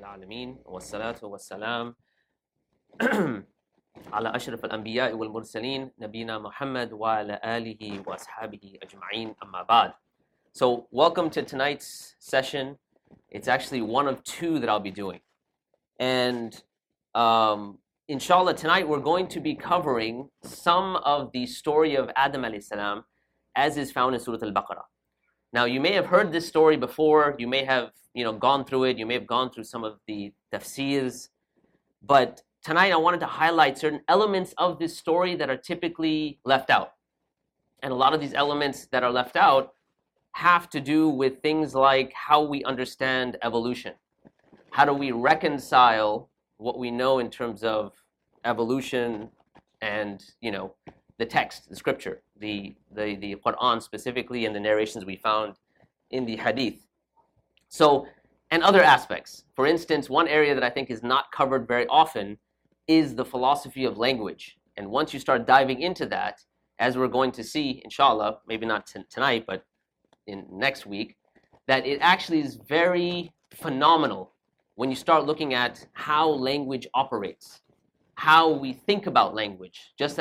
العالمين والصلاة والسلام على أشرف الأنبياء والمرسلين نبينا محمد وعلى آله وأصحابه أجمعين أما بعد. So welcome to tonight's session. It's actually one of two that I'll be doing. And inshallah, tonight we're going to be covering some of the story of Adam alayhi salam as is found in Surah Al-Baqarah. Now, you may have heard this story before, you may have gone through it, you may have gone through some of the tafsirs, but tonight I wanted to highlight certain elements of this story that are typically left out. And a lot of these elements that are left out have to do with things like how we understand evolution. How do we reconcile what we know in terms of evolution and, the text, the scripture, the Quran specifically, and the narrations we found in the hadith. So, and other aspects. For instance, one area that I think is not covered very often is the philosophy of language. And once you start diving into that, as we're going to see, inshallah, maybe not tonight, but in next week, that it actually is very phenomenal when you start looking at how language operates, how we think about language, just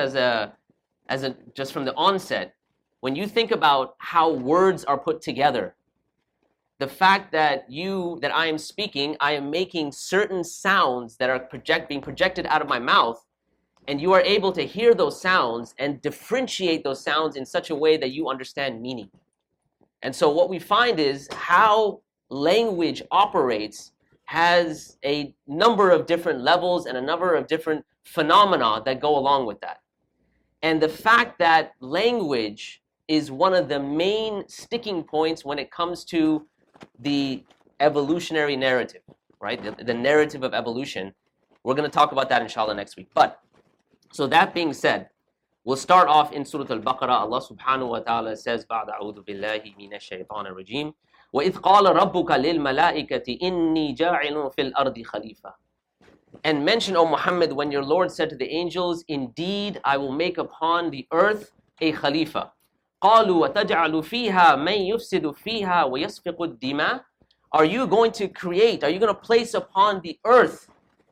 just from the onset. When you think about how words are put together, the fact that I am speaking, I am making certain sounds that are being projected out of my mouth, and you are able to hear those sounds and differentiate those sounds in such a way that you understand meaning. And so what we find is how language operates has a number of different levels and a number of different phenomena that go along with that. And the fact that language is one of the main sticking points when it comes to the evolutionary narrative, right? The narrative of evolution. We're going to talk about that inshallah next week. But, so that being said, we'll start off in Surah Al-Baqarah. Allah subhanahu wa ta'ala says, بَعْدَ أَعُوذُ بِاللَّهِ مِنَ الشَّيْطَانِ الرَّجِيمِ وَإِذْ قَالَ رَبُّكَ لِلْمَلَائِكَةِ إِنِّي جَاعِلٌ فِي الْأَرْضِ خَلِيفَةً. And mention, O Muhammad, when your Lord said to the angels, indeed, I will make upon the earth a khalifa. قَالُوا وَتَجْعَلُ فِيهَا مَنْ يُفْسِدُ فِيهَا وَيَسْفِقُ الدِّمَاءَ. Are you going to place upon the earth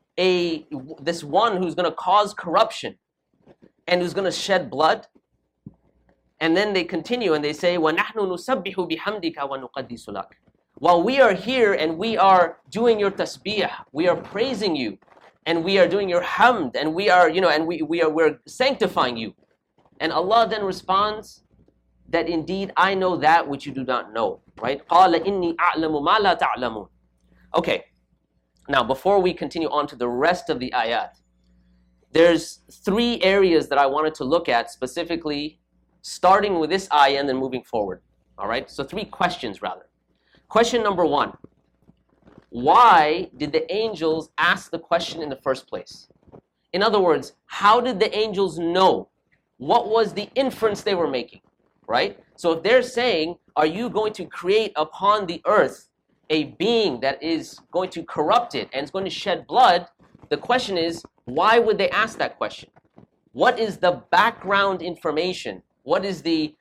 this one who's going to cause corruption and who's going to shed blood? And then they continue and they say, وَنَحْنُ نُسَبِّحُ بِحَمْدِكَ وَنُقَدِّسُ لَكَ. While we are here and we are doing your tasbih, we are praising you, and we are doing your hamd, and we are, we're sanctifying you. And Allah then responds that indeed I know that which you do not know, right? قَالَ إِنِّي أَعْلَمُ مَا لَا تَعْلَمُونَ. Okay, now before we continue on to the rest of the ayat, there's three areas that I wanted to look at specifically, starting with this ayah and then moving forward, all right? So three questions rather. Question number one, why did the angels ask the question in the first place? In other words, how did the angels know? What was the inference they were making, right? So if they're saying, are you going to create upon the earth a being that is going to corrupt it and is going to shed blood, the question is, why would they ask that question? What is the background information? What is the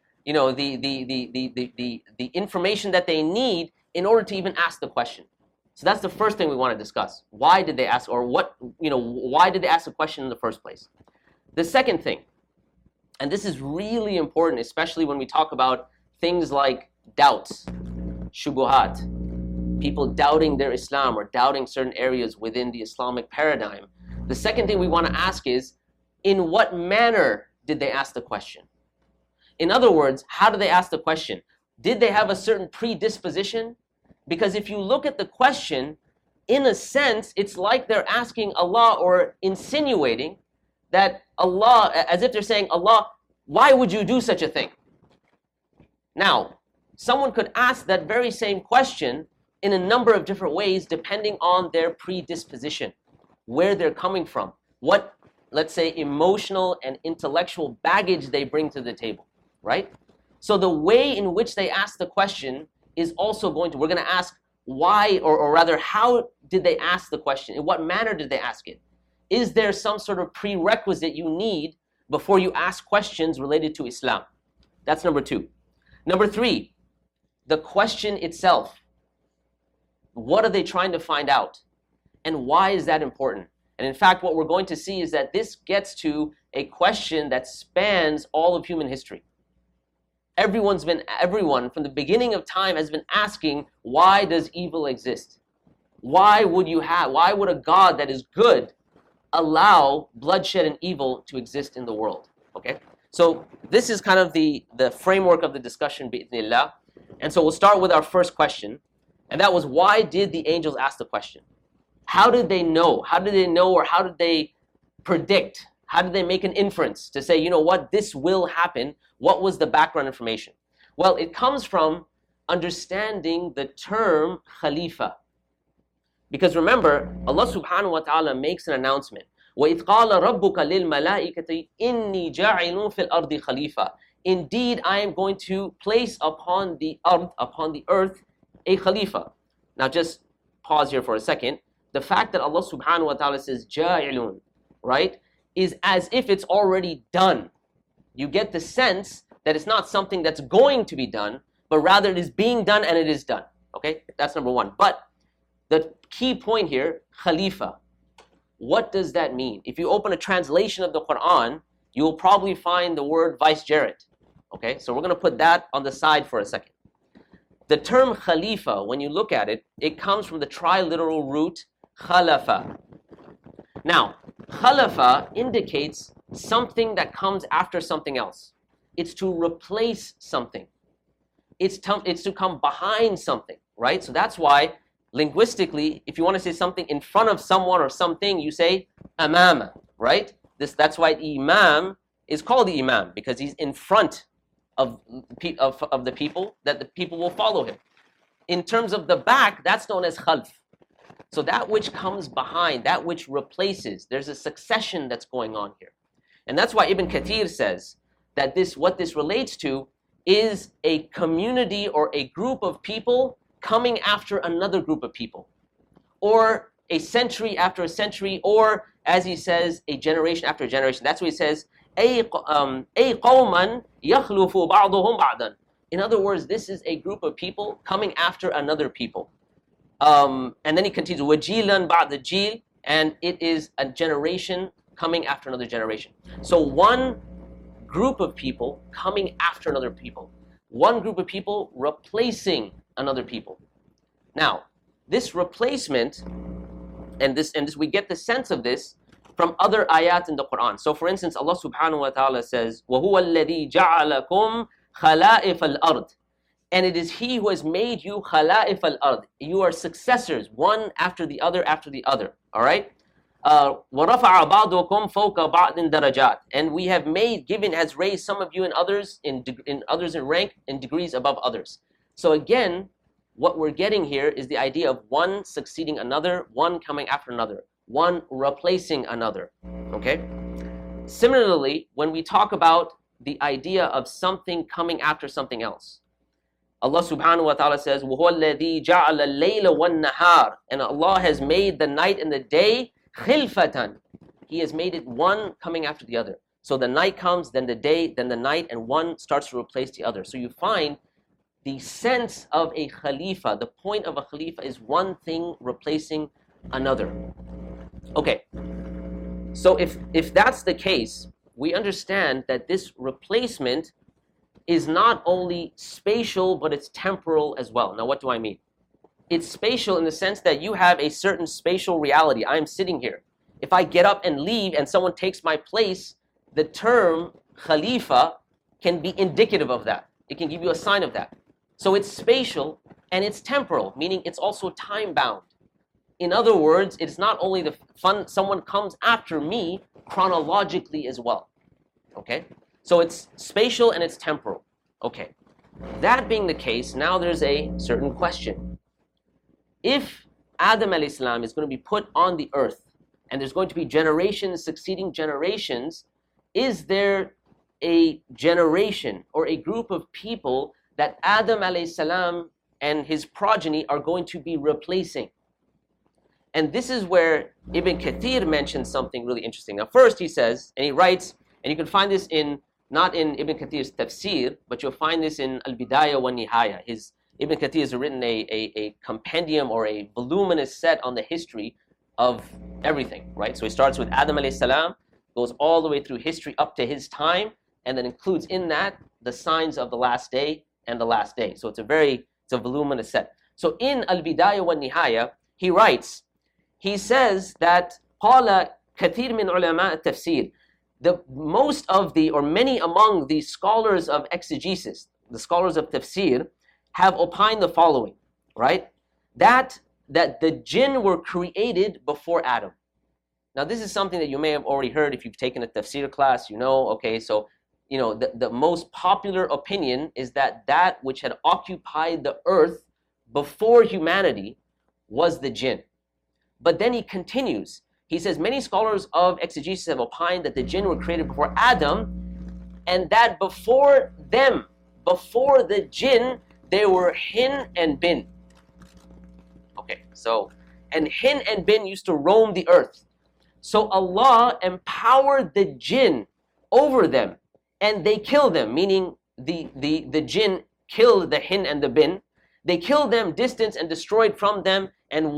information that they need in order to even ask the question? So that's the first thing we want to discuss. Why did they ask, or why did they ask the question in the first place? The second thing, and this is really important, especially when we talk about things like doubts, shubuhat, people doubting their Islam or doubting certain areas within the Islamic paradigm. The second thing we want to ask is, in what manner did they ask the question? In other words, how did they ask the question? Did they have a certain predisposition? Because if you look at the question, in a sense, it's like they're asking Allah or insinuating that Allah, as if they're saying, Allah, why would you do such a thing? Now, someone could ask that very same question in a number of different ways depending on their predisposition, where they're coming from, what, let's say, emotional and intellectual baggage they bring to the table, right? So the way in which they ask the question is also we're going to ask why, or rather, how did they ask the question? In what manner did they ask it? Is there some sort of prerequisite you need before you ask questions related to Islam? That's number two. Number three, the question itself. What are they trying to find out? And why is that important? And in fact, what we're going to see is that this gets to a question that spans all of human history. Everyone from the beginning of time has been asking, why does evil exist? Why would a God that is good allow bloodshed and evil to exist in the world? Okay? So this is kind of the framework of the discussion, bi'idhnillah. And so we'll start with our first question. And that was, why did the angels ask the question? How did they know? How did they know, or how did they predict? How did they make an inference to say, you know what, this will happen? What was the background information? Well, it comes from understanding the term Khalifa. Because remember, Allah subhanahu wa ta'ala makes an announcement. وَإِذْ قَالَ رَبُّكَ لِلْمَلَائِكَةِ إِنِّي جَاعِلٌ فِي الْأَرْضِ خَلِيفَةً. Indeed, I am going to place upon the earth, a Khalifa. Now just pause here for a second. The fact that Allah subhanahu wa ta'ala says جَاعِلٌ, right, is as if it's already done. You get the sense that it's not something that's going to be done, but rather it is being done and it is done. Okay, that's number one. But the key point here, Khalifa, what does that mean? If you open a translation of the Quran, you will probably find the word vicegerent. Okay, so we're going to put that on the side for a second. The term Khalifa, when you look at it, it comes from the triliteral root khalafa. Now, khalafa indicates something that comes after something else. It's to replace something. It's to come behind something, right? So that's why, linguistically, if you want to say something in front of someone or something, you say amama, right? That's why imam is called the imam, because he's in front of the people, that the people will follow him. In terms of the back, that's known as khalf. So that which comes behind, that which replaces, there's a succession that's going on here. And that's why Ibn Kathir says that what this relates to is a community or a group of people coming after another group of people, or a century after a century, or as he says, a generation after a generation. That's what he says, أي قوما يخلف بعضهم بعضا. In other words, this is a group of people coming after another people. And then he continues, وَجِيلًا بَعْدَ جِيل, and it is a generation coming after another generation. So one group of people coming after another people. One group of people replacing another people. Now, this replacement, and this we get the sense of this from other ayat in the Quran. So for instance, Allah subhanahu wa ta'ala says, وَهُوَ الَّذِي جَعَلَكُمْ خَلَائِفَ الْأَرْضِ. And it is He who has made you خَلَائِفَ الْأَرْضِ. You are successors, one after the other after the other. All right? وَرَفَعَ بَعْضُكُمْ فَوْقَ بَعْضٍ دَرَجَاتٍ. And we have has raised some of you and others in rank and degrees above others. So again, what we're getting here is the idea of one succeeding another, one coming after another, one replacing another. Okay? Similarly, when we talk about the idea of something coming after something else, Allah subhanahu wa ta'ala says, وَهُوَ الَّذِي جَعَلَ اللَّيْلَ وَالنَّهَارِ. And Allah has made the night and the day khilfatan. He has made it one coming after the other. So the night comes, then the day, then the night, and one starts to replace the other. So you find the sense of a khalifa, the point of a khalifa is one thing replacing another. Okay, so if that's the case, we understand that this replacement is not only spatial, but it's temporal as well. Now, what do I mean? It's spatial in the sense that you have a certain spatial reality. I'm sitting here. If I get up and leave and someone takes my place, the term khalifa can be indicative of that. It can give you a sign of that. So it's spatial and it's temporal, meaning it's also time-bound. In other words, it's not only someone comes after me chronologically as well. Okay? So it's spatial and it's temporal. Okay. That being the case, now there's a certain question. If Adam alayhi salam is going to be put on the earth, and there's going to be generations succeeding generations, is there a generation or a group of people that Adam alayhi salam and his progeny are going to be replacing? And this is where Ibn Kathir mentions something really interesting. Now first he says, and he writes, and you can find this not in Ibn Kathir's tafsir, but you'll find this in Al-Bidayah wa Nihaya. Ibn Kathir has written a compendium or a voluminous set on the history of everything, right? So he starts with Adam alayhi salam, goes all the way through history up to his time, and then includes in that the signs of the last day and the last day. So it's a voluminous set. So in Al-Bidayah wa Nihaya, he writes, he says that قال كثير من علماء التفسير, many among the scholars of exegesis, the scholars of tafsir, have opined the following, right? That the jinn were created before Adam. Now this is something that you may have already heard if you've taken a tafsir class, okay, so the most popular opinion is that which had occupied the earth before humanity was the jinn. But then he continues. He says, many scholars of exegesis have opined that the jinn were created before Adam, and that before the jinn, there were hin and bin. Okay, so, and hin and bin used to roam the earth. So Allah empowered the jinn over them, and they killed them, meaning the jinn killed the hin and the bin. They killed them, distanced and destroyed from them, and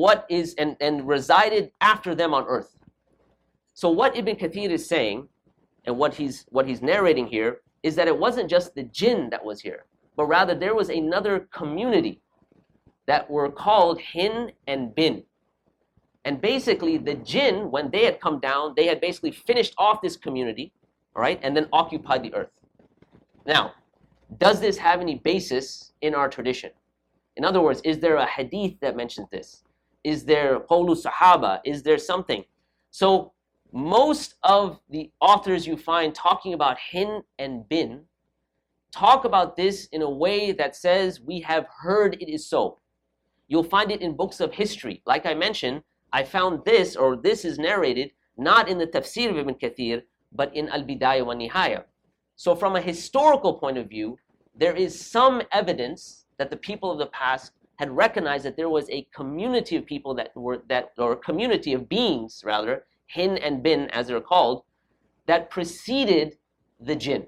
resided after them on earth. So what Ibn Kathir is saying, and what he's narrating here, is that it wasn't just the jinn that was here, but rather there was another community that were called hin and bin. And basically the jinn, when they had come down, they had basically finished off this community, all right, and then occupied the earth. Now, does this have any basis in our tradition? In other words, is there a hadith that mentions this? Is there qawlu sahaba? Is there something? So most of the authors you find talking about hin and bin talk about this in a way that says, we have heard it is so. You'll find it in books of history. Like I mentioned, I found this is narrated not in the tafsir of Ibn Kathir, but in Al-Bidayah wa Nihaya. So from a historical point of view, there is some evidence that the people of the past had recognized that there was a community of people or a community of beings, rather, hin and bin as they're called, that preceded the jinn.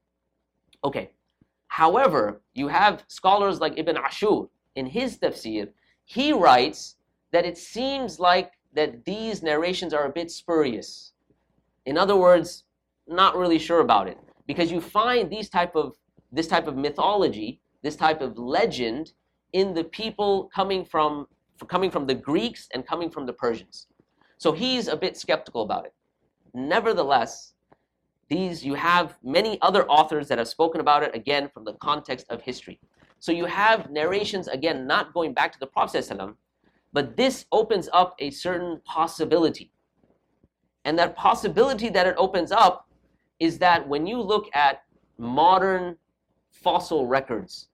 Okay. However, you have scholars like Ibn Ashur in his tafsir. He writes that it seems like that these narrations are a bit spurious. In other words, not really sure about it, because you find this type of mythology, this type of legend in the people coming from the Greeks and coming from the Persians. So he's a bit skeptical about it. Nevertheless, you have many other authors that have spoken about it, again, from the context of history. So you have narrations, again, not going back to the Prophet ﷺ, but this opens up a certain possibility. And that possibility that it opens up is that when you look at modern fossil records,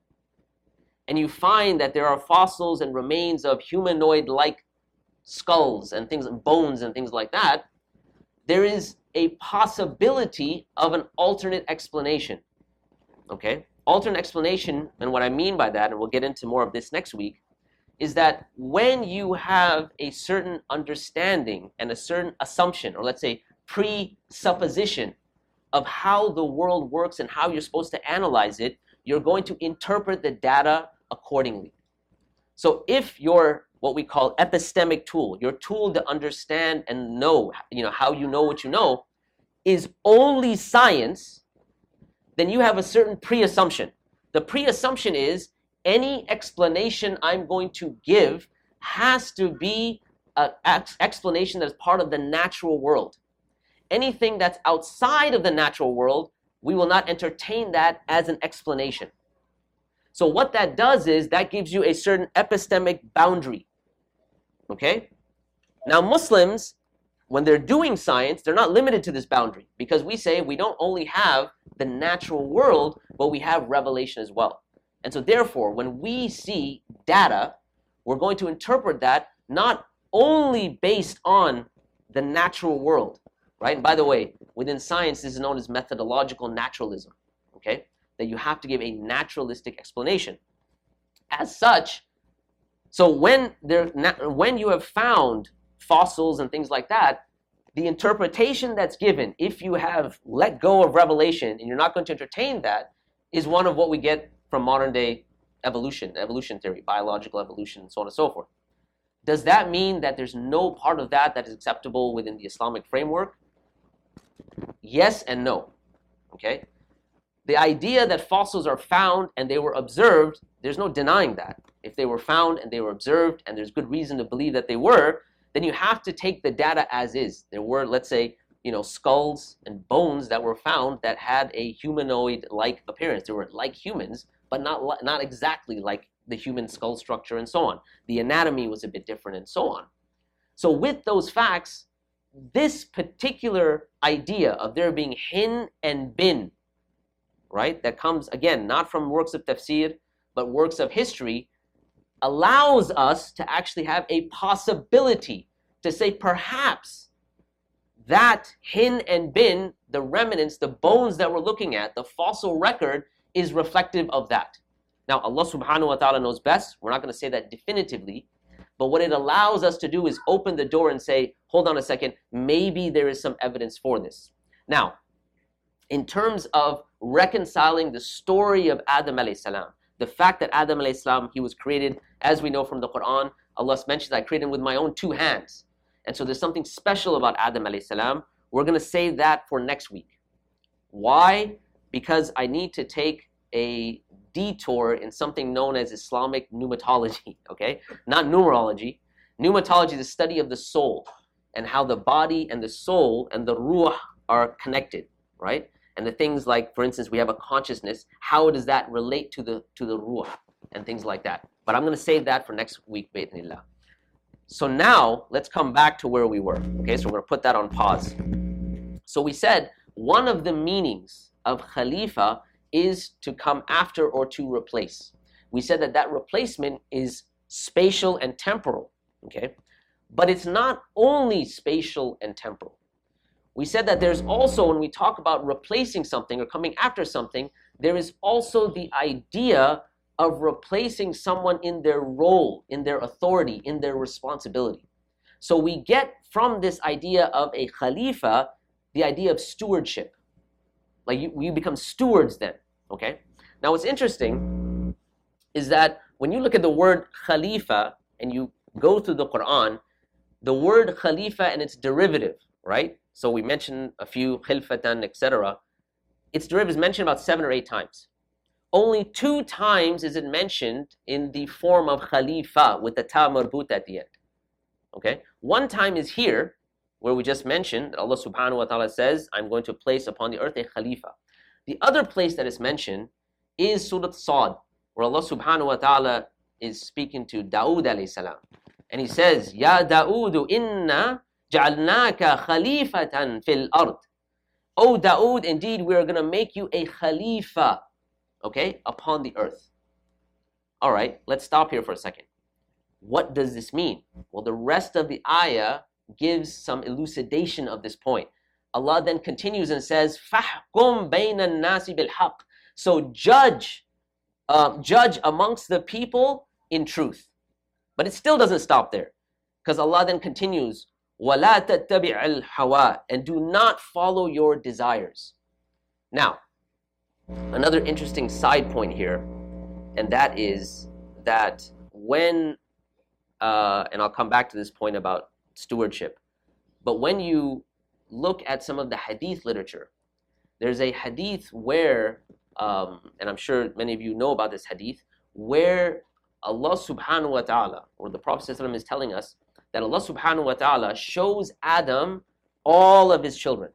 and you find that there are fossils and remains of humanoid-like skulls and things, bones and things like that, there is a possibility of an alternate explanation. Okay? Alternate explanation, and what I mean by that, and we'll get into more of this next week, is that when you have a certain understanding and a certain assumption, or let's say presupposition of how the world works and how you're supposed to analyze it, you're going to interpret the data accordingly. So if your what we call epistemic tool, your tool to understand and know, how you know what you know, is only science, then you have a certain pre-assumption. The pre-assumption is any explanation I'm going to give has to be an explanation that is part of the natural world. Anything that's outside of the natural world, we will not entertain that as an explanation. So what that does is that gives you a certain epistemic boundary. Okay? Now Muslims, when they're doing science, they're not limited to this boundary, because we say we don't only have the natural world, but we have revelation as well. And so therefore, when we see data, we're going to interpret that not only based on the natural world, right? And by the way, within science, this is known as methodological naturalism, okay? That you have to give a naturalistic explanation. As such, so when you have found fossils and things like that, the interpretation that's given, if you have let go of revelation and you're not going to entertain that, is one of what we get from modern day evolution theory, biological evolution, and so on and so forth. Does that mean that there's no part of that that is acceptable within the Islamic framework? Yes and no. Okay? The idea that fossils are found and they were observed, there's no denying that. If they were found and they were observed and there's good reason to believe that they were, then you have to take the data as is. There were, let's say, skulls and bones that were found that had a humanoid-like appearance. They were like humans, but not exactly like the human skull structure and so on. The anatomy was a bit different and so on. So with those facts, this particular idea of there being hin and bin, right, that comes, again, not from works of tafsir, but works of history, allows us to actually have a possibility to say perhaps that hin and bin, the remnants, the bones that we're looking at, the fossil record, is reflective of that. Now, Allah subhanahu wa ta'ala knows best. We're not going to say that definitively. But what it allows us to do is open the door and say, hold on a second, maybe there is some evidence for this. Now, in terms of reconciling the story of Adam alayhi salam, the fact that Adam alayhi salam, he was created, as we know from the Quran, Allah mentions, I created him with my own 2 hands. And so there's something special about Adam alayhi salam. We're going to save that for next week. Why? Because I need to take a detour in something known as Islamic pneumatology, okay? Not numerology. Pneumatology is the study of the soul and how the body and the soul and the ruh are connected, right? And the things like, for instance, we have a consciousness. How does that relate to the ruh and things like that? But I'm going to save that for next week, bi'idhnillah. So now, let's come back to where we were, okay? So we're going to put that on pause. So we said one of the meanings of Khalifa is to come after or to replace. We said that replacement is spatial and temporal, okay? But it's not only spatial and temporal. We said that there's also, when we talk about replacing something or coming after something, there is also the idea of replacing someone in their role, in their authority, in their responsibility. So we get from this idea of a Khalifa, the idea of stewardship. Like you become stewards then, okay? Now what's interesting is that when you look at the word Khalifa and you go through the Quran, the word Khalifa and its derivative, right? So we mentioned a few, khilfatan, etc. Its derivative is mentioned about 7 or 8 times. Only 2 times is it mentioned in the form of Khalifa with the ta marbut at the end, okay? 1 time is here, where we just mentioned that Allah subhanahu wa ta'ala says, I'm going to place upon the earth a Khalifa. The other place that is mentioned is Surah Sad, where Allah subhanahu wa ta'ala is speaking to Dawood alayhi salam. And he says, Ya Dawood, inna ja'alnaka khalifatan fil ard. O Dawood, indeed we are going to make you a Khalifa, okay, upon the earth. All right, let's stop here for a second. What does this mean? Well, the rest of the ayah gives some elucidation of this point. Allah then continues and says, فَحْكُمْ بَيْنَ النَّاسِ بِالْحَقِّ. So judge amongst the people in truth. But it still doesn't stop there. Because Allah then continues, وَلَا تَتَّبِعَ الْحَوَىٰ. And do not follow your desires. Now, another interesting side point here, and that is that when, and I'll come back to this point about stewardship, but when you look at some of the hadith literature, there's a hadith where, and I'm sure many of you know about this hadith, where Allah subhanahu wa ta'ala, or the Prophet ﷺ is telling us that Allah subhanahu wa ta'ala shows Adam all of his children.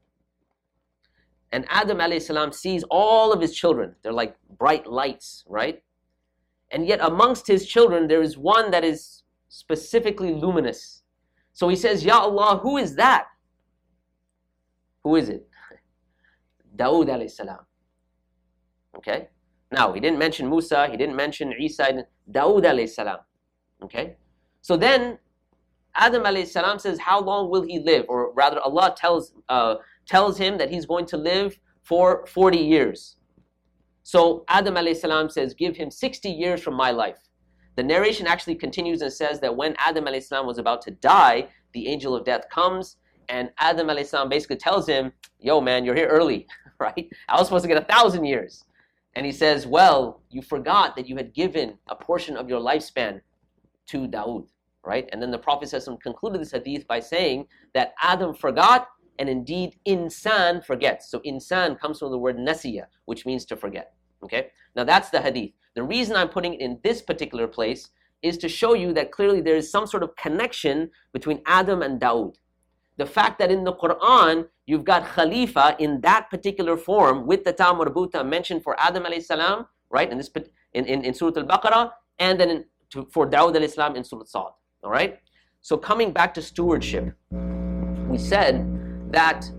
And Adam alayhi salam sees all of his children. They're like bright lights, right? And yet amongst his children, there is one that is specifically luminous. So he says, Ya Allah, who is that? Who is it? Dawood alayhi salam. Okay? Now, he didn't mention Musa, he didn't mention Isa, Dawood alayhi salam. Okay? So then, Adam alayhi salam says, how long will he live? Or rather, Allah tells him that he's going to live for 40 years. So Adam alayhi salam says, give him 60 years from my life. The narration actually continues and says that when Adam alayhi salam was about to die, the angel of death comes, and Adam alayhi salam basically tells him, yo man, you're here early, right? I was supposed to get 1,000 years. And he says, well, you forgot that you had given a portion of your lifespan to Dawood. right? And then the Prophet ﷺ concluded this hadith by saying that Adam forgot, and indeed insan forgets. So insan comes from the word nasiya, which means to forget. Okay? Now that's the hadith. The reason I'm putting it in this particular place is to show you that clearly there is some sort of connection between Adam and Dawood. The fact that in the Quran you've got Khalifa in that particular form with the ta marbuta mentioned for Adam alayhi salam, right? In Surah Al-Baqarah, and then for Dawood alayhi salam in Surah Sa'd. All right. So coming back to stewardship, we said that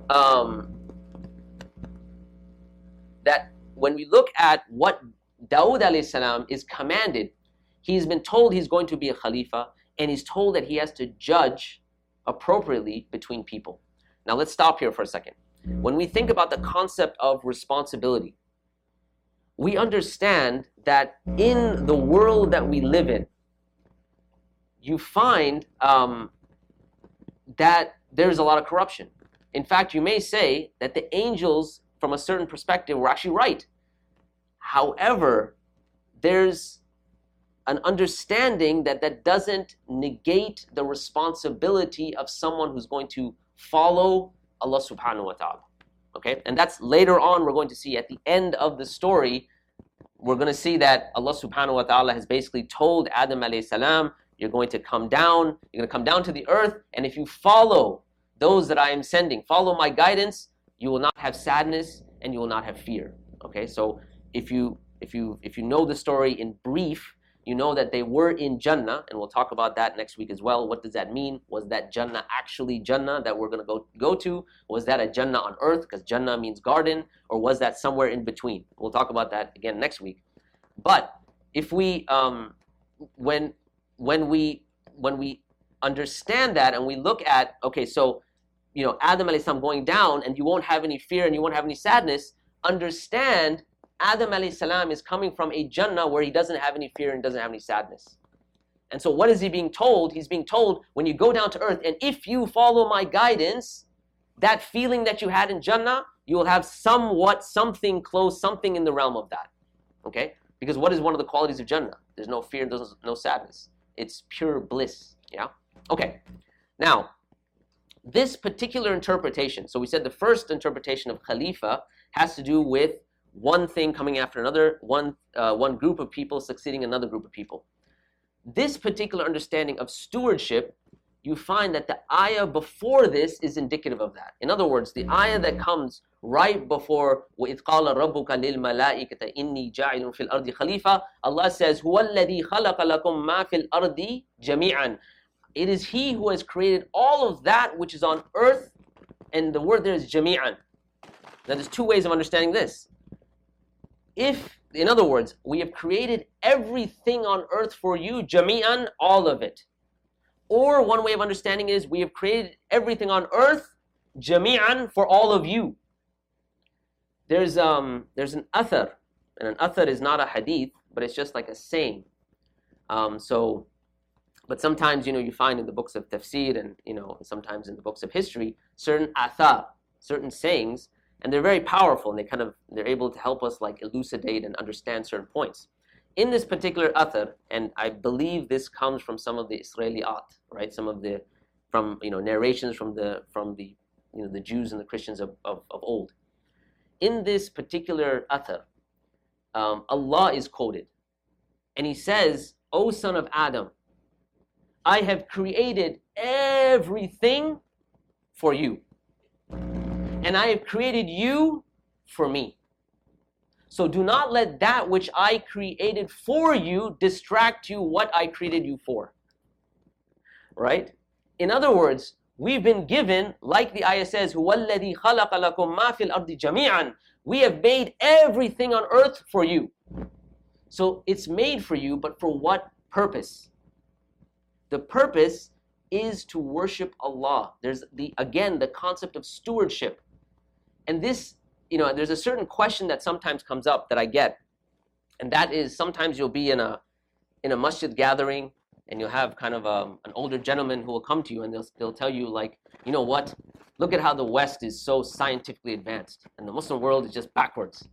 that when we look at what Dawood alayhi salam is commanded, he's been told he's going to be a Khalifa, and he's told that he has to judge appropriately between people. Now let's stop here for a second. When we think about the concept of responsibility, we understand that in the world that we live in, you find that there's a lot of corruption. In fact, you may say that the angels, from a certain perspective, were actually right. However, there's an understanding that that doesn't negate the responsibility of someone who's going to follow Allah subhanahu wa ta'ala. Okay? And that's later on we're going to see at the end of the story, we're going to see that Allah subhanahu wa ta'ala has basically told Adam alayhi salam, you're going to come down to the earth, and if you follow those that I am sending, follow my guidance, you will not have sadness and you will not have fear. Okay? So if you know the story in brief, you know that they were in Jannah, and we'll talk about that next week as well. What does that mean? Was that Jannah actually Jannah that we're going to go to? Was that a Jannah on earth, because Jannah means garden, or was that somewhere in between? We'll talk about that again next week. But if we, when we understand that and we look at, okay, so, you know, Adam alayhi salam going down, and you won't have any fear and you won't have any sadness, understand Adam alayhi salam is coming from a Jannah where he doesn't have any fear and doesn't have any sadness. And so what is he being told? He's being told, when you go down to earth, and if you follow my guidance, that feeling that you had in Jannah, you will have somewhat something close, something in the realm of that. Okay? Because what is one of the qualities of Jannah? There's no fear, there's no sadness. It's pure bliss. Yeah? Okay. Now, this particular interpretation, so we said the first interpretation of Khalifa has to do with one thing coming after another, one group of people succeeding another group of people. This particular understanding of stewardship, you find that the ayah before this is indicative of that. In other words, the ayah that comes right before وَإِذْ قَالَ رَبُّكَ لِلْمَلَائِكَةِ إِنِّي جَاعِلٌ فِي الْأَرْضِ خَلِيفَةً, Allah says, هُوَ الَّذِي خَلَقَ لَكُم مَا فِي الْأَرْضِ جَمِيعًا. It is He who has created all of that which is on earth, and the word there is جَمِيعًا. Now there's two ways of understanding this. If, in other words, we have created everything on earth for you, jami'an, all of it. Or one way of understanding is, we have created everything on earth, jami'an, for all of you. There's an athar, and an athar is not a hadith, but it's just like a saying. But sometimes, you know, you find in the books of tafsir and, you know, sometimes in the books of history, certain athar, certain sayings, and they're very powerful, and they're able to help us like elucidate and understand certain points. In this particular athar, and I believe this comes from some of the Israeliyat, right? Some of the narrations from the Jews and the Christians of old. In this particular athar, Allah is quoted, and He says, "O son of Adam, I have created everything for you. And I have created you for me. So do not let that which I created for you distract you what I created you for." Right? In other words, we've been given, like the ayah says, هُوَ الَّذِي خَلَقَ لَكُم مَا فِي الْأَرْضِ جَمِيعًا. We have made everything on earth for you. So it's made for you, but for what purpose? The purpose is to worship Allah. There's the concept of stewardship. And this, you know, there's a certain question that sometimes comes up that I get, and that is, sometimes you'll be in a masjid gathering, and you'll have kind of an older gentleman who will come to you, and they'll tell you, like, you know what, look at how the West is so scientifically advanced, and the Muslim world is just backwards,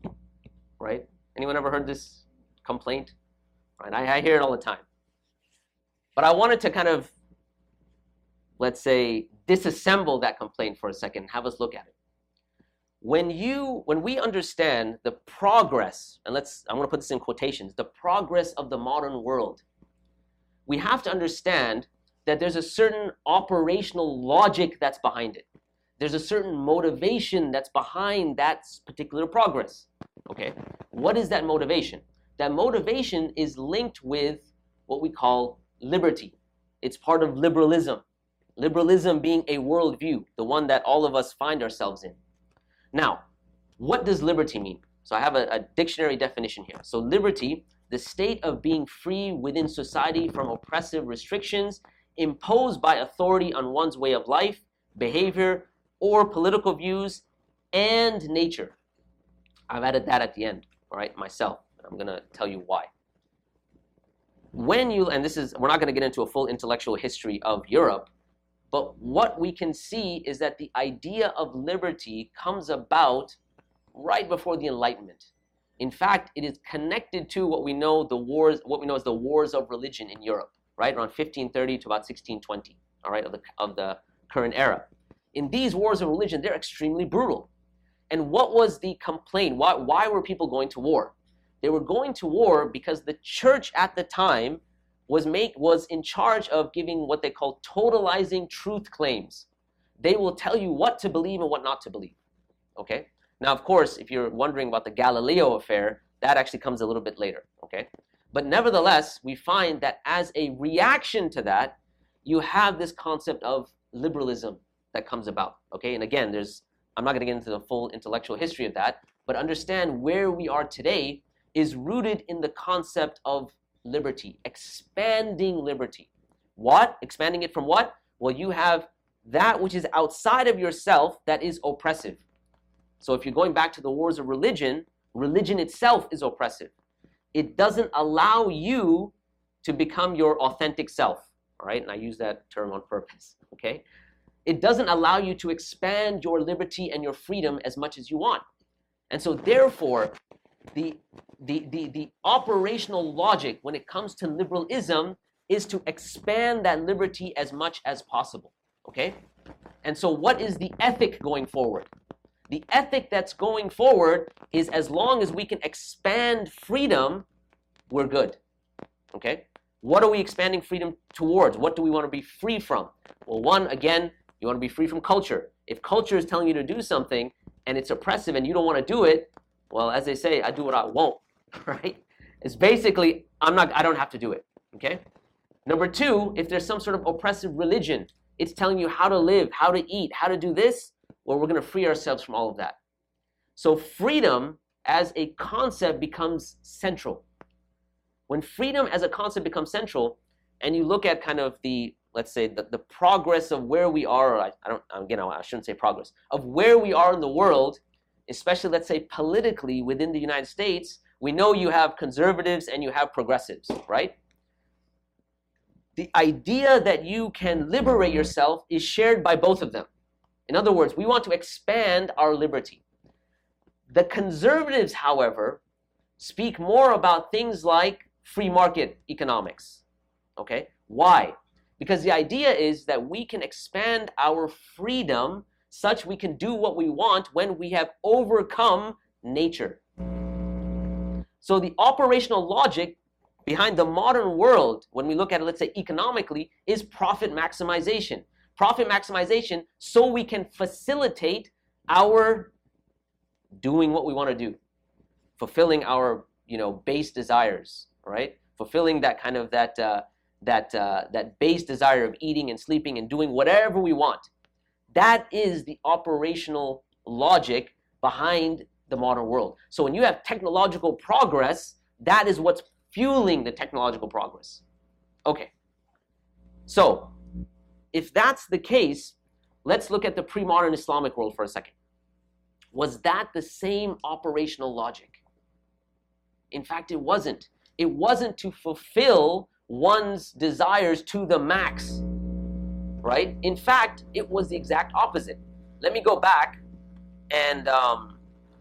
right? Anyone ever heard this complaint? Right? I hear it all the time. But I wanted to kind of, let's say, disassemble that complaint for a second and have us look at it. When we understand the progress, and I'm going to put this in quotations, the progress of the modern world, we have to understand that there's a certain operational logic that's behind it. There's a certain motivation that's behind that particular progress. Okay, what is that motivation? That motivation is linked with what we call liberty. It's part of liberalism. Liberalism being a worldview, the one that all of us find ourselves in. Now, what does liberty mean? So I have a dictionary definition here. So liberty, the state of being free within society from oppressive restrictions imposed by authority on one's way of life, behavior, or political views and nature. I've added that at the end, all right, myself. I'm going to tell you why. We're not going to get into a full intellectual history of Europe, but what we can see is that the idea of liberty comes about right before the Enlightenment. In fact, it is connected to what we know as the wars of religion in Europe, right, around 1530 to about 1620, all right, of the current era. In these wars of religion, they're extremely brutal. And what was the complaint? Why were people going to war? They were going to war because the church at the time was in charge of giving what they call totalizing truth claims. They will tell you what to believe and what not to believe. Okay? Now, of course, if you're wondering about the Galileo affair, that actually comes a little bit later. Okay? But nevertheless, we find that as a reaction to that, you have this concept of liberalism that comes about. Okay? And again, I'm not going to get into the full intellectual history of that, but understand where we are today is rooted in the concept of liberty, expanding liberty. What? Expanding it from what? Well, you have that which is outside of yourself that is oppressive. So if you're going back to the wars of religion, religion itself is oppressive. It doesn't allow you to become your authentic self, all right? And I use that term on purpose, okay? It doesn't allow you to expand your liberty and your freedom as much as you want. And so therefore, the operational logic when it comes to liberalism is to expand that liberty as much as possible, okay? And so what is the ethic going forward? The ethic that's going forward is as long as we can expand freedom, we're good, okay? What are we expanding freedom towards? What do we want to be free from? Well, one, again, you want to be free from culture. If culture is telling you to do something and it's oppressive and you don't want to do it, well, as they say, I do what I won't, right? It's basically, I don't have to do it, okay? Number two, if there's some sort of oppressive religion, it's telling you how to live, how to eat, how to do this, well, we're going to free ourselves from all of that. So freedom as a concept becomes central. When freedom as a concept becomes central, and you look at kind of let's say, the progress of where we are, I shouldn't say progress, of where we are in the world, especially, let's say, politically within the United States, we know you have conservatives and you have progressives, right? The idea that you can liberate yourself is shared by both of them. In other words, we want to expand our liberty. The conservatives, however, speak more about things like free market economics, okay? Why? Because the idea is that we can expand our freedom such we can do what we want when we have overcome nature. So the operational logic behind the modern world, when we look at it, let's say economically, is profit maximization. Profit maximization so we can facilitate our doing what we want to do, fulfilling our base desires, right? Fulfilling that kind of that base desire of eating and sleeping and doing whatever we want. That is the operational logic behind the modern world. So when you have technological progress, that is what's fueling the technological progress. Okay. So if that's the case, let's look at the pre-modern Islamic world for a second. Was that the same operational logic? In fact, it wasn't. It wasn't to fulfill one's desires to the max, right? In fact, it was the exact opposite. Let me go back and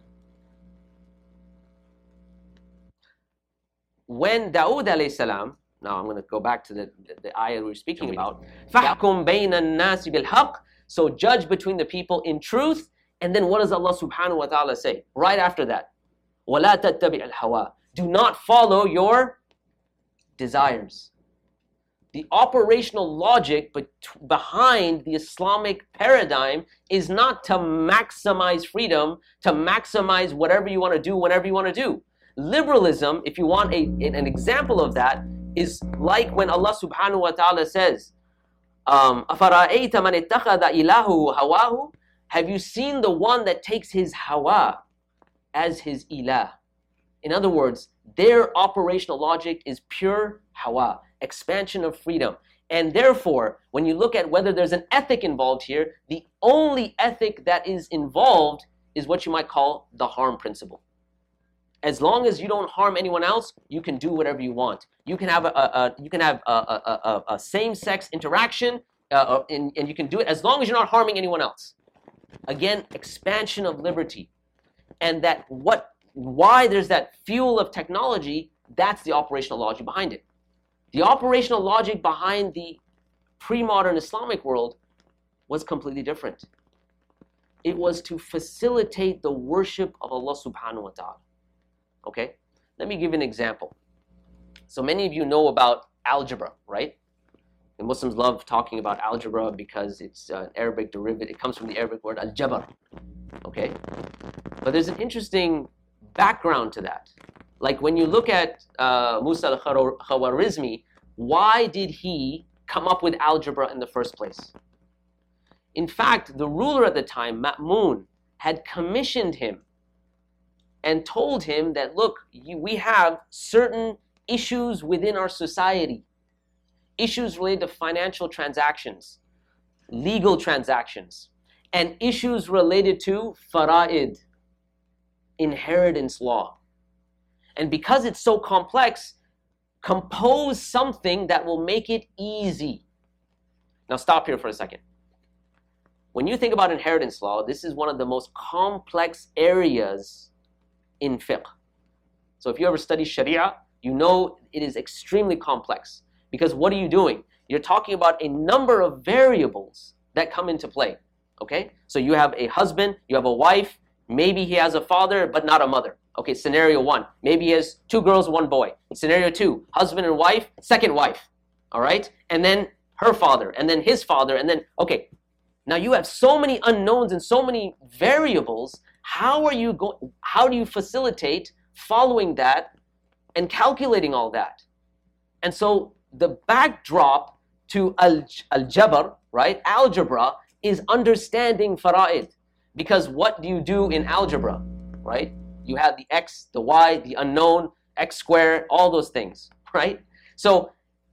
when Dawood alayhi salam Now I'm going to go back to the ayah we were speaking about. فَحْكُمْ بَيْنَ النَّاسِ بِالْحَقِّ. So judge between the people in truth. And then what does Allah subhanahu wa ta'ala say? Right after that. وَلَا تَتَّبِعِ الْهَوَىٰ. Do not follow your desires. The operational logic behind the Islamic paradigm is not to maximize freedom, to maximize whatever you want to do, whenever you want to do. Liberalism, if you want an example of that, is like when Allah subhanahu wa ta'ala says, أَفَرَأَيْتَ مَنِ اتَّخَذَ إِلَهُ هَوَاهُ. Have you seen the one that takes his hawa as his ilah? In other words, their operational logic is pure hawa, expansion of freedom. And therefore, when you look at whether there's an ethic involved here, the only ethic that is involved is what you might call the harm principle. As long as you don't harm anyone else, you can do whatever you want. You can have a same-sex interaction, and you can do it as long as you're not harming anyone else. Again, expansion of liberty. And why there's that fuel of technology, that's the operational logic behind it. The operational logic behind the pre-modern Islamic world was completely different. It was to facilitate the worship of Allah subhanahu wa ta'ala. Okay? Let me give you an example. So many of you know about algebra, right? And Muslims love talking about algebra because it's an Arabic derivative. It comes from the Arabic word al-jabr. Okay? But there's an interesting background to that. Like when you look at Musa al-Khawarizmi, why did he come up with algebra in the first place? In fact, the ruler at the time, Ma'mun, had commissioned him and told him that, look, we have certain issues within our society, issues related to financial transactions, legal transactions, and issues related to fara'id, inheritance law. And because it's so complex, compose something that will make it easy. Now stop here for a second. When you think about inheritance law, this is one of the most complex areas in fiqh. So if you ever study Sharia, you know it is extremely complex. Because what are you doing? You're talking about a number of variables that come into play. Okay? So you have a husband, you have a wife, maybe he has a father but not a mother. Okay, scenario one. Maybe he has 2 girls, 1 boy. Scenario 2, husband and wife, second wife. All right? And then her father, and then his father, and then, okay. Now you have so many unknowns and so many variables. How do you facilitate following that and calculating all that? And so the backdrop to al-jabr, right, algebra, is understanding fara'id. Because what do you do in algebra, right? You have the x, the y, the unknown, x squared, all those things, right? So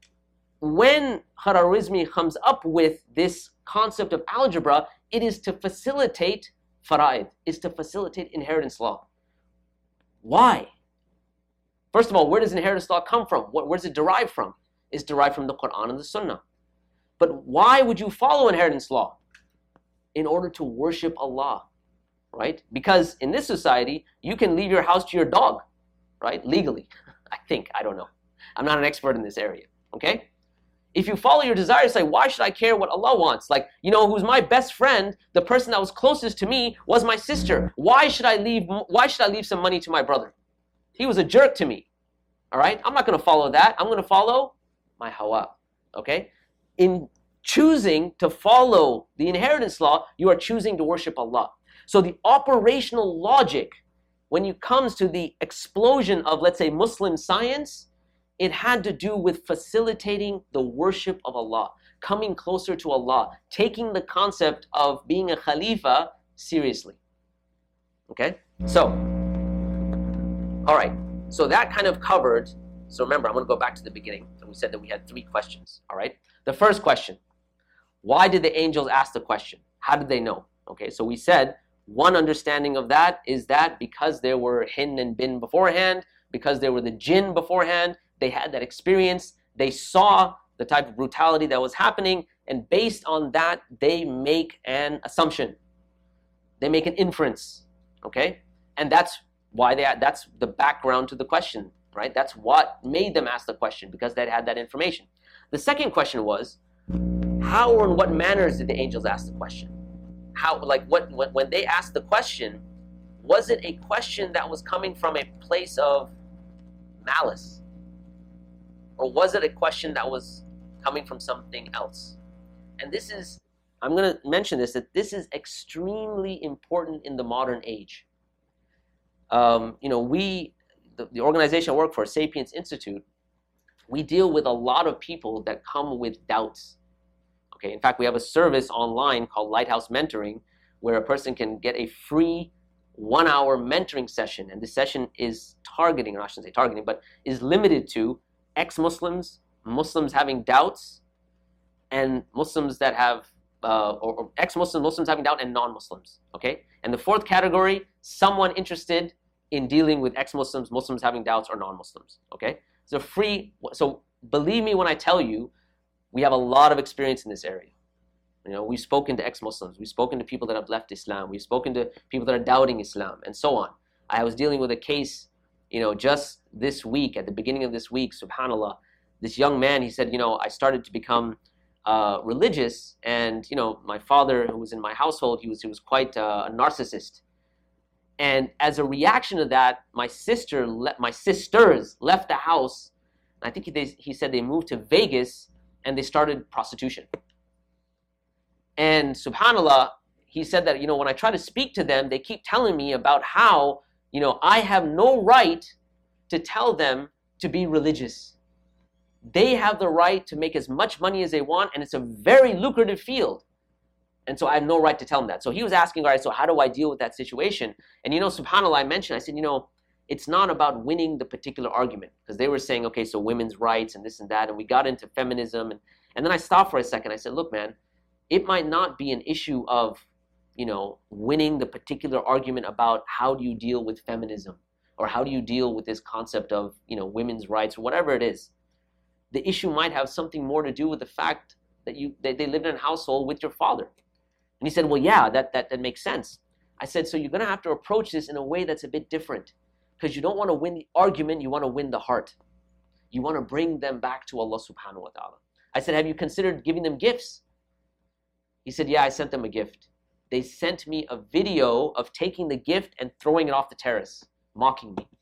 when Khawarizmi comes up with this concept of algebra, it is to facilitate fara'id, is to facilitate inheritance law. Why? First of all, where does inheritance law come from? Where does it derive from? It's derived from the Quran and the Sunnah. But why would you follow inheritance law? In order to worship Allah, right? Because in this society, you can leave your house to your dog, right? Legally, I think, I don't know. I'm not an expert in this area, okay? If you follow your desires, say, why should I care what Allah wants? Like, you know, who's my best friend, the person that was closest to me was my sister. Why should I leave some money to my brother? He was a jerk to me, all right? I'm not going to follow that. I'm going to follow my hawa, okay? In choosing to follow the inheritance law, you are choosing to worship Allah. So the operational logic, when it comes to the explosion of, let's say, Muslim science, it had to do with facilitating the worship of Allah, coming closer to Allah, taking the concept of being a Khalifa seriously. Okay? So, all right. So that kind of covered, so remember, I'm going to go back to the beginning. So we said that we had 3 questions, all right? The first question, why did the angels ask the question? How did they know? Okay, so we said one understanding of that is that because there were hin and bin beforehand, because there were the jinn beforehand, they had that experience, they saw the type of brutality that was happening, and based on that, they make an assumption. They make an inference, okay? And that's why that's the background to the question. right? That's what made them ask the question, because they had that information. The second question was, how or in what manners did the angels ask the question? How, like, when they asked the question, was it a question that was coming from a place of malice? Or was it a question that was coming from something else? And this is, I'm going to mention this, that this is extremely important in the modern age. The organization I work for, Sapiens Institute, we deal with a lot of people that come with doubts. Okay, in fact, we have a service online called Lighthouse Mentoring, where a person can get a free 1-hour mentoring session. And this session is targeting, or I shouldn't say targeting, but is limited to ex-Muslims, Muslims having doubts, and Muslims that have, or ex-Muslims, Muslims having doubt, and non-Muslims. Okay? And the fourth category, someone interested in dealing with ex-Muslims, Muslims having doubts, or non-Muslims. Okay? So so believe me when I tell you, we have a lot of experience in this area. We've spoken to ex-Muslims, we've spoken to people that have left Islam, we've spoken to people that are doubting Islam, and so on. I was dealing with a case, just this week, at the beginning of this week, subhanAllah, this young man, he said, I started to become religious, and my father, who was in my household, he was quite a narcissist. And as a reaction to that, my sisters left the house. I think he said they moved to Vegas and they started prostitution. And subhanAllah, he said that, when I try to speak to them, they keep telling me about how, I have no right to tell them to be religious. They have the right to make as much money as they want, and it's a very lucrative field. And so I have no right to tell them that. So he was asking, all right, so how do I deal with that situation? And subhanAllah, I mentioned, I said, it's not about winning the particular argument. Because they were saying, okay, so women's rights and this and that, and we got into feminism. And then I stopped for a second. I said, look, man, it might not be an issue of, winning the particular argument about how do you deal with feminism, or how do you deal with this concept of, women's rights, or whatever it is. The issue might have something more to do with the fact that they lived in a household with your father. And he said, well, yeah, that makes sense. I said, so you're going to have to approach this in a way that's a bit different, because you don't want to win the argument, you want to win the heart. You want to bring them back to Allah subhanahu wa ta'ala. I said, have you considered giving them gifts? He said, yeah, I sent them a gift. They sent me a video of taking the gift and throwing it off the terrace, mocking me.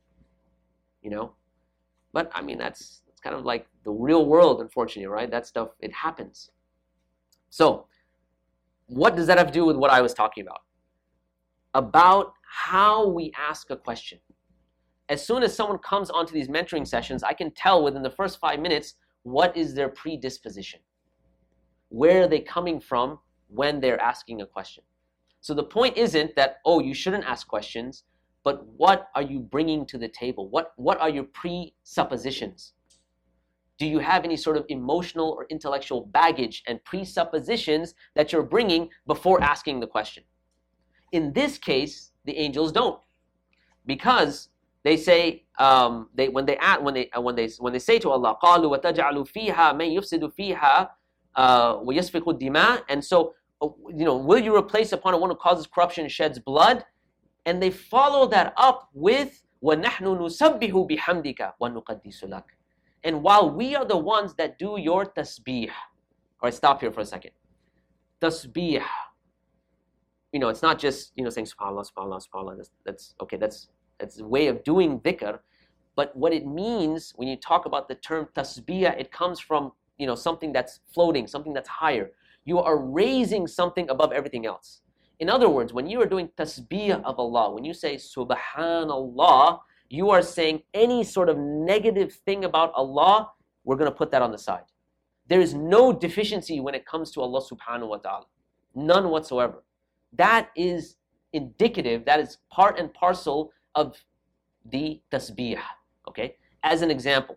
But I mean, that's kind of like the real world, unfortunately, right? That stuff, it happens. So, what does that have to do with what I was talking about? About how we ask a question. As soon as someone comes onto these mentoring sessions, I can tell within the first 5 minutes what is their predisposition. Where are they coming from when they're asking a question? So the point isn't that, oh, you shouldn't ask questions, but what are you bringing to the table? What are your presuppositions? Do you have any sort of emotional or intellectual baggage and presuppositions that you're bringing before asking the question? In this case, the angels don't, because they say when they say to Allah, قالوا وتجعل فيها من يفسد فيها ويسفك الدماء, and so will you replace upon one who causes corruption and sheds blood? And they follow that up with وَنَحْنُ نُسَبِّحُ بِحَمْدِكَ وَنُقَدِّسُ لَكَ. And while we are the ones that do your tasbih. All right, stop here for a second. Tasbih. It's not just saying subhanallah, subhanallah, subhanallah. That's okay. That's a way of doing dhikr. But what it means when you talk about the term tasbih, it comes from something that's floating, something that's higher. You are raising something above everything else. In other words, when you are doing tasbih of Allah, when you say subhanallah, you are saying any sort of negative thing about Allah, we're going to put that on the side. There is no deficiency when it comes to Allah subhanahu wa ta'ala. None whatsoever. That is indicative, that is part and parcel of the tasbih. Okay? As an example,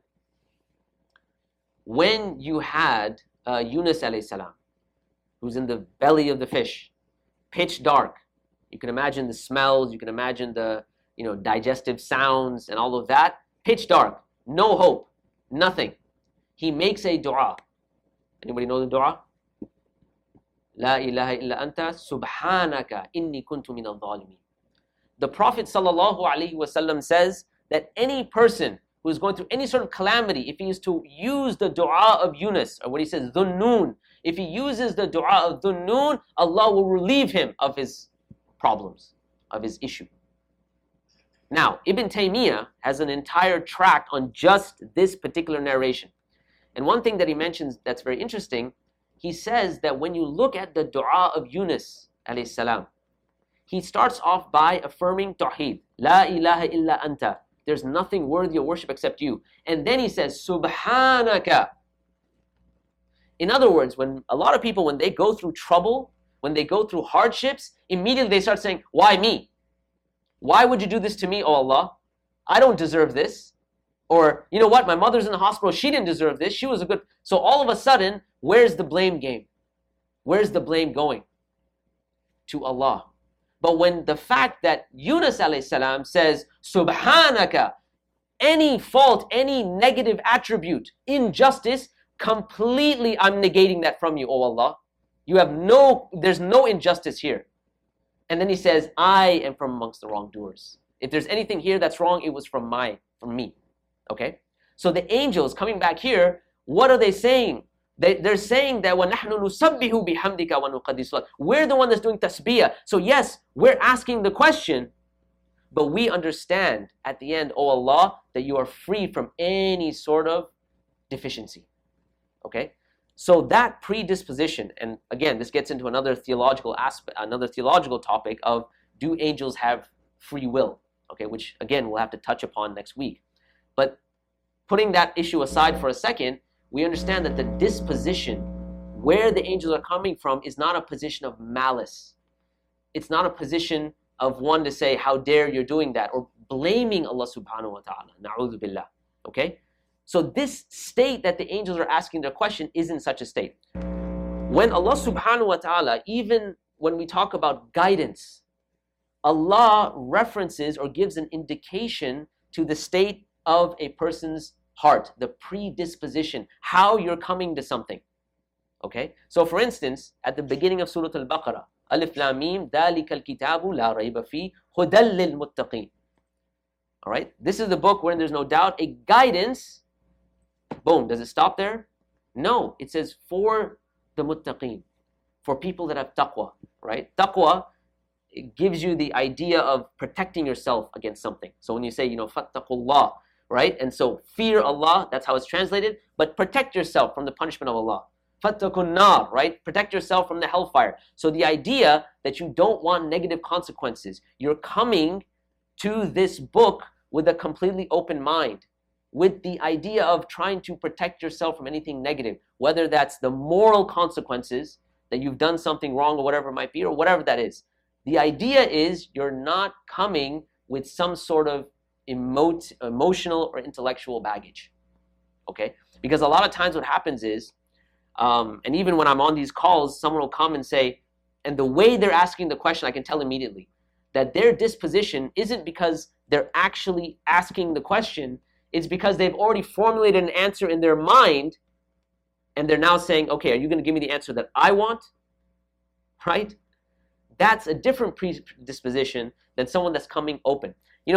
when you had Yunus alayhi salam, who's in the belly of the fish, pitch dark, you can imagine the smells, you can imagine the digestive sounds and all of that, pitch dark, no hope, nothing. He makes a dua. Anybody know the dua? La ilaha illa anta subhanaka inni kuntu minal zalimin. The Prophet sallallahu alaihi wasallam says that any person who is going through any sort of calamity, if he is to use the dua of Yunus, or what he says, Dhunnun, if he uses the dua of Dhunnun, Allah will relieve him of his problems, of his issue. Now, Ibn Taymiyyah has an entire tract on just this particular narration. And one thing that he mentions that's very interesting, he says that when you look at the dua of Yunus alayhi salam, he starts off by affirming Tawheed. La ilaha illa anta. There's nothing worthy of worship except you. And then he says, Subhanaka. In other words, when a lot of people, when they go through trouble, when they go through hardships, immediately they start saying, why me? Why would you do this to me, O Allah? I don't deserve this. Or, you know what, my mother's in the hospital, she didn't deserve this, she was a good... So all of a sudden, where's the blame game? Where's the blame going? To Allah. But when the fact that Yunus alayhi salam says, Subhanaka, any fault, any negative attribute, injustice, completely I'm negating that from you, O Allah. There's no injustice here. And then he says, I am from amongst the wrongdoers. If there's anything here that's wrong, it was from me. Okay? So the angels coming back here, what are they saying? They're saying that وَنَحْنُ نُسَبِّحُ بِحَمْدِكَ وَنُقَدِّسُ لَكَ. We're the one that's doing tasbiyah. So yes, we're asking the question, but we understand at the end, O Allah, that you are free from any sort of deficiency. Okay? So that predisposition, and again, this gets into another theological aspect, another theological topic of, do angels have free will? Okay, which again, we'll have to touch upon next week. But putting that issue aside for a second, we understand that the disposition, where the angels are coming from, is not a position of malice. It's not a position of one to say, how dare you're doing that, or blaming Allah subhanahu wa ta'ala. Na'udhu billah. Okay? So this state that the angels are asking their question isn't such a state. When Allah subhanahu wa ta'ala, even when we talk about guidance, Allah references or gives an indication to the state of a person's heart, the predisposition, how you're coming to something. Okay? So for instance, at the beginning of Surah Al-Baqarah, Alif Lam Mim, ذَلِكَ الْكِتَابُ لَا رَيْبَ فِيهِ هُدًى لِلْمُتَّقِينَ. Alright? This is the book wherein there's no doubt, a guidance. Boom. Does it stop there? No. It says for the muttaqeen, for people that have taqwa. Right? Taqwa, it gives you the idea of protecting yourself against something. So when you say, fattaqullah, right? And so fear Allah, that's how it's translated, but protect yourself from the punishment of Allah. Fattakun nar, right? Protect yourself from the hellfire. So the idea that you don't want negative consequences, you're coming to this book with a completely open mind, with the idea of trying to protect yourself from anything negative, whether that's the moral consequences, that you've done something wrong or whatever it might be, or whatever that is. The idea is you're not coming with some sort of emotional or intellectual baggage. Okay? Because a lot of times what happens is, and even when I'm on these calls, someone will come and say, and the way they're asking the question, I can tell immediately, that their disposition isn't because they're actually asking the question, it's because they've already formulated an answer in their mind, and they're now saying, okay, are you going to give me the answer that I want? Right? That's a different predisposition than someone that's coming open.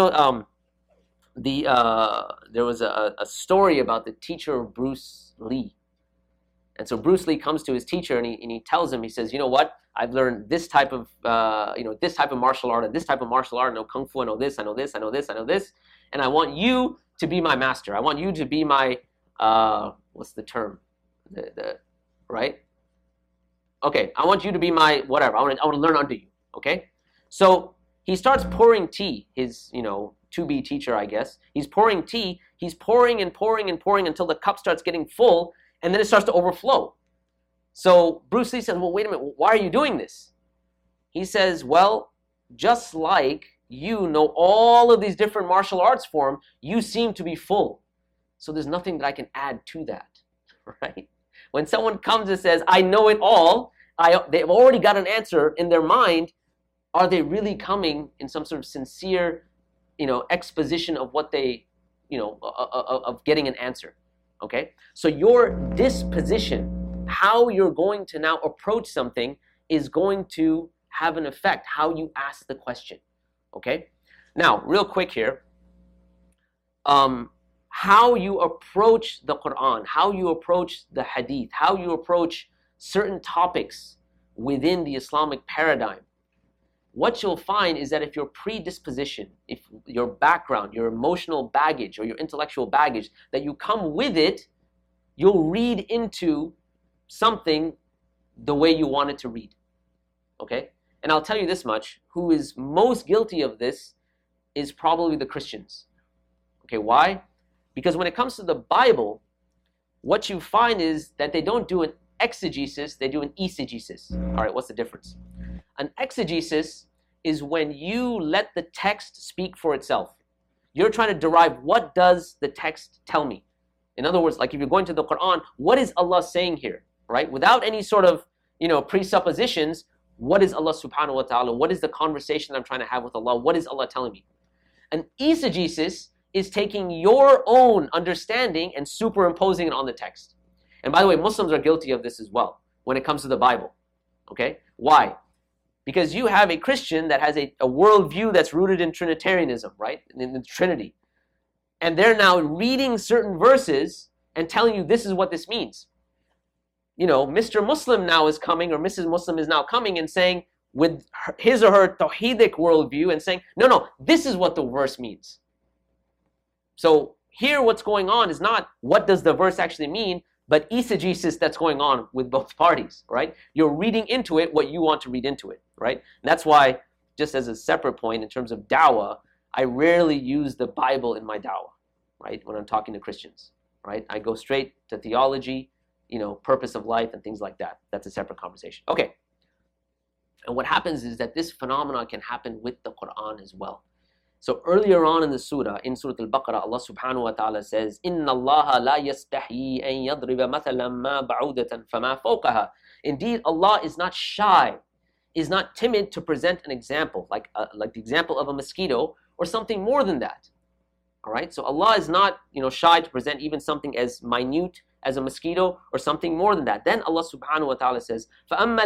There was a story about the teacher of Bruce Lee. And so Bruce Lee comes to his teacher and he tells him, he says, you know what, I've learned this type of this type of martial art and this type of martial art. I know Kung Fu, I know this, I know this, I know this, I know this. And I want you to be my master. I want you to be my, what's the term? Right? Okay, I want you to be my whatever. I want to learn under you. Okay? So he starts pouring tea, his, to-be teacher, I guess. He's pouring tea. He's pouring and pouring and pouring until the cup starts getting full, and then it starts to overflow. So Bruce Lee says, well, wait a minute, why are you doing this? He says, well, just like you know all of these different martial arts forms, you seem to be full. So there's nothing that I can add to that, right? When someone comes and says, I know it all, they've already got an answer in their mind, are they really coming in some sort of sincere, exposition of what they, of getting an answer, okay? So your disposition, how you're going to now approach something is going to have an effect, how you ask the question, okay? Now, real quick here, how you approach the Quran, how you approach the Hadith, how you approach certain topics within the Islamic paradigm, what you'll find is that if your predisposition, if your background, your emotional baggage or your intellectual baggage, that you come with it, you'll read into something the way you want it to read. Okay? And I'll tell you this much, who is most guilty of this is probably the Christians. Okay, why? Because when it comes to the Bible, what you find is that they don't do an exegesis, they do an eisegesis. All right, what's the difference? An exegesis is when you let the text speak for itself. You're trying to derive, what does the text tell me? In other words, like if you're going to the Quran, what is Allah saying here, right? Without any sort of, presuppositions, what is Allah subhanahu wa ta'ala? What is the conversation I'm trying to have with Allah? What is Allah telling me? An eisegesis is taking your own understanding and superimposing it on the text. And by the way, Muslims are guilty of this as well when it comes to the Bible. Okay? Why? Because you have a Christian that has a worldview that's rooted in Trinitarianism, right? In the Trinity. And they're now reading certain verses and telling you this is what this means. Mr. Muslim now is coming, or Mrs. Muslim is now coming and saying, with his or her tawhidic worldview, and saying, no, this is what the verse means. So here what's going on is not what does the verse actually mean, but eisegesis that's going on with both parties, right? You're reading into it what you want to read into it, right? And that's why, just as a separate point in terms of dawah, I rarely use the Bible in my dawah, right? When I'm talking to Christians, right? I go straight to theology, purpose of life and things like that. That's a separate conversation. Okay. And what happens is that this phenomenon can happen with the Quran as well. So earlier on in the surah, in Surah Al-Baqarah, Allah subhanahu wa ta'ala says, إِنَّ اللَّهَ لَا يَسْتَحْيِي أَن يَضْرِبَ مَثَلًا مَا بَعُودَةً فَمَا فَوْقَهَا. Indeed, Allah is not shy, is not timid to present an example, like the example of a mosquito or something more than that. All right? So Allah is not, shy to present even something as minute as a mosquito or something more than that. Then Allah subhanahu wa ta'ala says, فَأَمَّا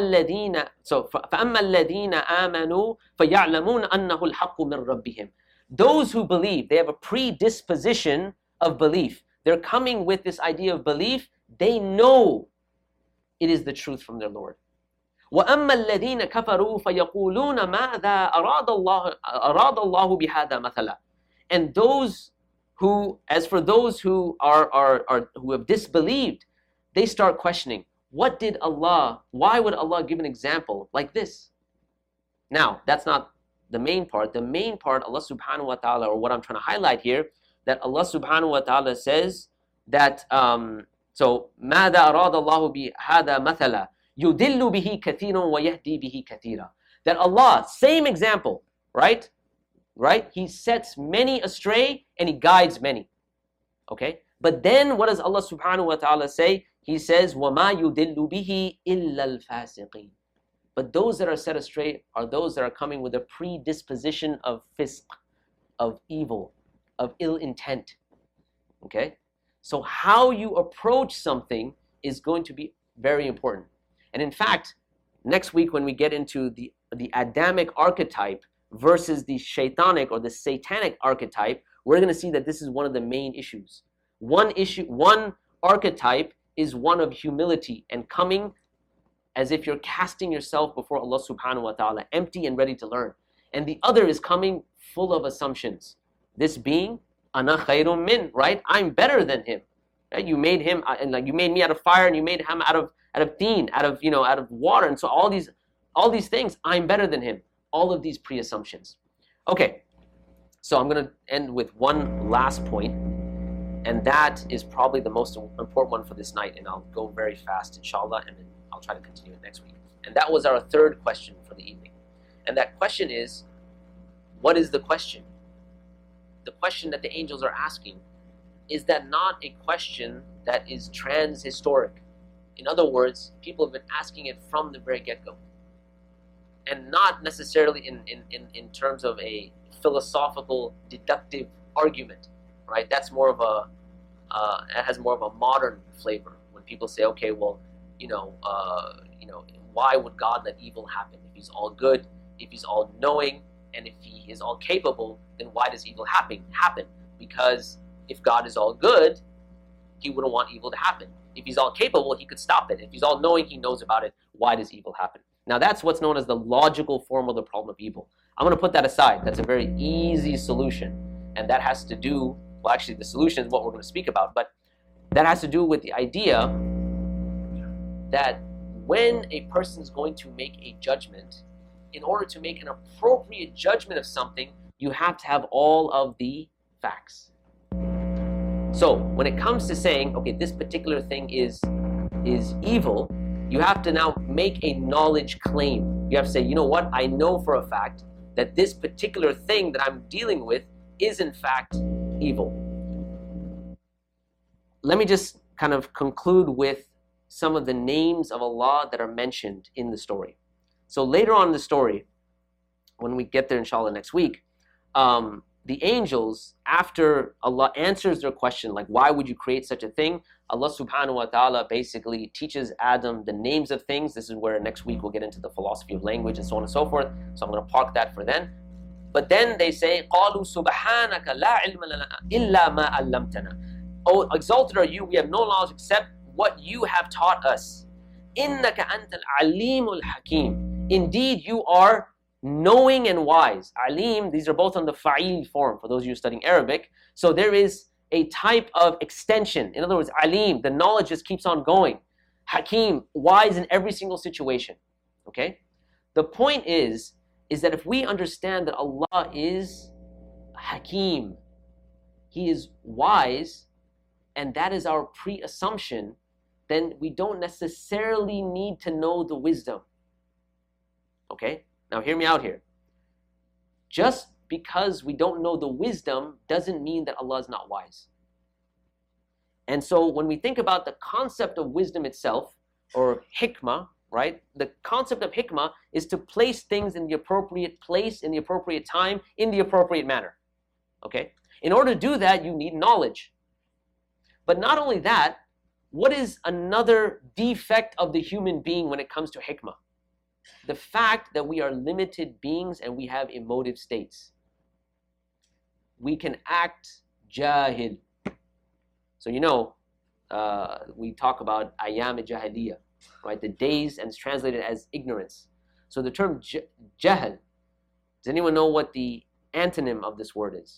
الَّذِينَ آمَنُوا فَيَعْلَمُونَ أَنَّهُ الْحَقُّ مِنْ رَبِّهِمْ. Those who believe, they have a predisposition of belief. They're coming with this idea of belief. They know it is the truth from their Lord. وَأَمَّا الَّذِينَ كَفَرُوا فَيَقُولُونَ مَاذَا أَرَادَ اللَّهُ بِهَذَا مَثَلًا. And as for those who who have disbelieved, they start questioning, why would Allah give an example like this? Now, that's not the main part. The main part, Allah subhanahu wa ta'ala, or what I'm trying to highlight here, that Allah subhanahu wa ta'ala says that, مَاذَا أَرَادَ اللَّهُ بِهَذَا مَثَلًا يُدِلُّ بِهِ كَثِيرٌ وَيَهْدِي بِهِ كَثِيرًا. That Allah, same example, right? He sets many astray and He guides many. Okay? But then what does Allah subhanahu wa ta'ala say? He says, وَمَا يُدِلُّ بِهِ إِلَّا الْفَاسِقِينَ. But those that are set astray are those that are coming with a predisposition of fisq, of evil, of ill intent. Okay? So how you approach something is going to be very important. And in fact, next week when we get into the Adamic archetype versus the shaitanic or the satanic archetype, we're going to see that this is one of the main issues. One archetype is one of humility and coming as if you're casting yourself before Allah subhanahu wa ta'ala, empty and ready to learn. And the other is coming full of assumptions. This being, ana khayrun min, right? I'm better than him. Right? You made him, and like you made me out of fire, and you made him out of teen, out of water, and so all these things, I'm better than him. All of these pre-assumptions. Okay, so I'm going to end with one last point, and that is probably the most important one for this night, and I'll go very fast, inshallah, and then I'll try to continue it next week. And that was our third question for the evening. And that question is, what is the question? The question that the angels are asking, is that not a question that is trans-historic? In other words, people have been asking it from the very get-go. And not necessarily in terms of a philosophical, deductive argument, right? That's more of it has more of a modern flavor. When people say, okay, well, why would God let evil happen? If He's all good, if He's all knowing, and if He is all capable, then why does evil happen? Because if God is all good, he wouldn't want evil to happen. If he's all capable, he could stop it. If he's all knowing, he knows about it. Why does evil happen? Now that's what's known as the logical form of the problem of evil. I'm going to put that aside. That's a very easy solution. And that has to do, well, actually the solution is what we're going to speak about, but that has to do with the idea that when a person is going to make a judgment, in order to make an appropriate judgment of something, you have to have all of the facts. So when it comes to saying, okay, this particular thing is evil, you have to now make a knowledge claim. You have to say, you know what, I know for a fact that this particular thing that I'm dealing with is in fact evil. Let me just kind of conclude with some of the names of Allah that are mentioned in the story. So later on in the story, when we get there inshallah next week, the angels, after Allah answers their question, like why would you create such a thing, Allah subhanahu wa ta'ala basically teaches Adam the names of things. This is where next week we'll get into the philosophy of language and so on and so forth. So I'm going to park that for then. But then they say, قَالُوا سُبْحَانَكَ لَا عِلْمَ لَنَا إِلَّا مَا عَلَّمْتَنَا. Oh, exalted are you, we have no knowledge except what you have taught us. إِنَّكَ أَنْتَ الْعَلِيمُ الْحَكِيمُ. Indeed, you are knowing and wise. Alim, these are both on the fa'il form for those of you studying Arabic. So there is a type of extension. In other words, alim, the knowledge just keeps on going. Hakim, wise in every single situation. Okay? The point is that if we understand that Allah is Hakim, He is wise, and that is our pre-assumption, then we don't necessarily need to know the wisdom. Okay? Now hear me out here. Just because we don't know the wisdom doesn't mean that Allah is not wise. And so when we think about the concept of wisdom itself, or hikmah, right? The concept of hikmah is to place things in the appropriate place, in the appropriate time, in the appropriate manner. Okay? In order to do that, you need knowledge. But not only that, what is another defect of the human being when it comes to hikmah? The fact that we are limited beings and we have emotive states. We can act jahil. So you know, we talk about ayam jahiliya, right? The days, and it's translated as ignorance. So the term jahl, does anyone know what the antonym of this word is?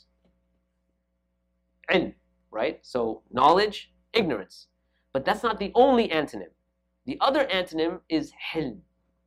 Ilm, right? So knowledge, ignorance. But that's not the only antonym. The other antonym is hilm.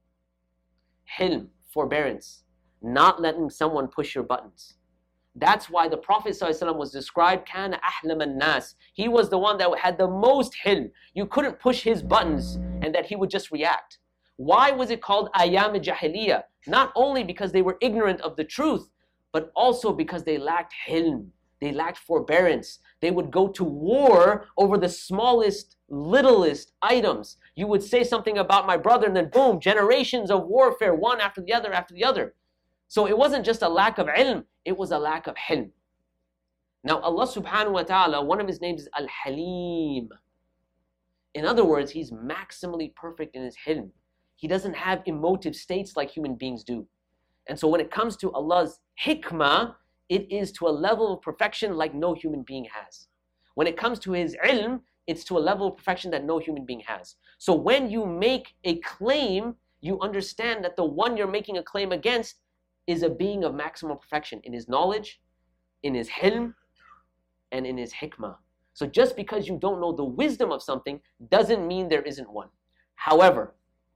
Hilm, forbearance, not letting someone push your buttons. That's why the Prophet ﷺ was described, kana ahlam an-nas. He was the one that had the most hilm. You couldn't push his buttons and that he would just react. Why was it called ayam jahiliya? Not only because they were ignorant of the truth, but also because they lacked hilm. They lacked forbearance. They would go to war over the smallest, littlest items. You would say something about my brother and then boom, generations of warfare, one after the other after the other. So it wasn't just a lack of ilm, it was a lack of hilm. Now Allah subhanahu wa ta'ala, one of His names is Al-Halim. In other words, He's maximally perfect in His hilm. He doesn't have emotive states like human beings do. And so when it comes to Allah's hikmah, it is to a level of perfection like no human being has. When it comes to His ilm, it's to a level of perfection that no human being has. So when you make a claim, you understand that the one you're making a claim against is a being of maximum perfection in his knowledge, in his hilm, and in his hikmah. So just because you don't know the wisdom of something doesn't mean there isn't one. However,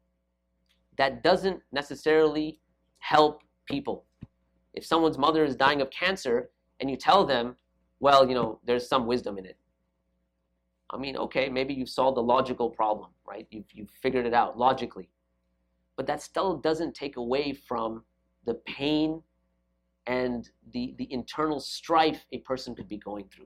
that doesn't necessarily help people. If someone's mother is dying of cancer and you tell them, well, you know, there's some wisdom in it. I mean, okay, maybe you've solved the logical problem, right? You've figured it out logically. But that still doesn't take away from the pain and the internal strife a person could be going through.